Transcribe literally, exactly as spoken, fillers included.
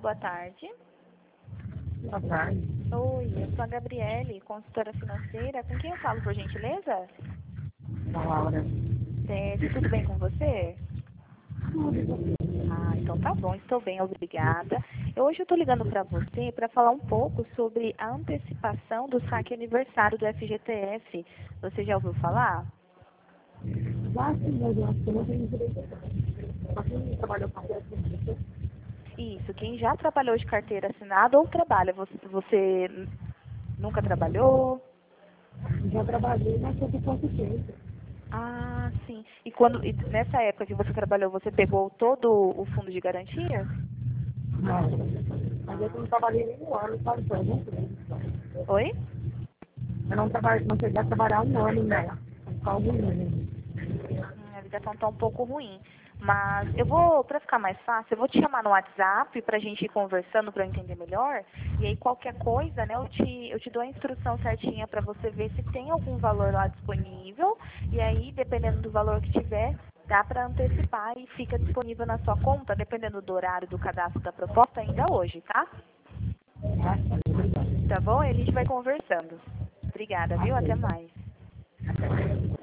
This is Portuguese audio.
boa tarde. Boa tarde. Oi, eu sou a Gabriele, consultora financeira. Com quem eu falo, por gentileza? A Laura. Certo, tudo bem com você? Ah, então tá bom, estou bem, obrigada. Eu- Hoje eu estou ligando para você para falar um pouco sobre a antecipação do saque aniversário do F G T F. Você já ouviu falar? Já sim, mas eu acho que eu não tenho direito. Só quem trabalhou com a peça, Isso, quem já trabalhou de carteira assinada ou trabalha, você, você n- nunca trabalhou? já trabalhei, mas foi por pouco tempo. Ah, sim. E quando e nessa época que você trabalhou, você pegou todo o fundo de garantia? Não. Mas eu Ah, não trabalhei nem um ano, sabe? Foi algum tempo. oi? Eu não, trabalhei, não cheguei a trabalhar um ano, né? Só alguns anos. Hum, a ligação tá um pouco ruim. Mas eu vou, para ficar mais fácil, eu vou te chamar no WhatsApp pra gente ir conversando para eu entender melhor. E aí qualquer coisa, né, eu te, eu te dou a instrução certinha para você ver se tem algum valor lá disponível. E aí, dependendo do valor que tiver, dá para antecipar e fica disponível na sua conta, dependendo do horário do cadastro da proposta ainda hoje, tá? Ah, sim, obrigado. Tá bom? E a gente vai conversando. Obrigada, viu? Até Ok. mais.